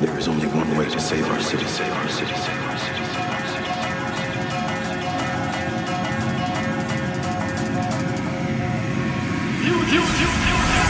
There is only one way to save our city, save our city, save our city, save our city. You.